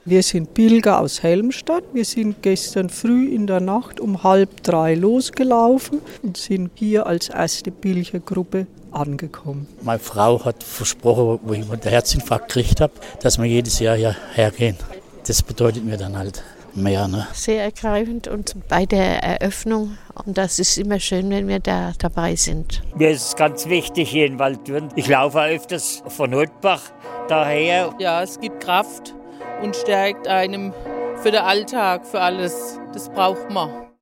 Wir sind Pilger aus Helmstadt. Wir sind gestern früh in der Nacht um 2:30 losgelaufen und sind hier als erste Pilgergruppe angekommen. Meine Frau hat versprochen, wo ich den Herzinfarkt gekriegt habe, dass wir jedes Jahr hierher gehen. Das bedeutet mir dann halt mehr. Ne? Sehr ergreifend und bei der Eröffnung. Und das ist immer schön, wenn wir da dabei sind. Mir ist es ganz wichtig hier in Waldthürn. Ich laufe öfters von Holtbach daher. Ja, es gibt Kraft und stärkt einem für den Alltag, für alles. Das braucht man.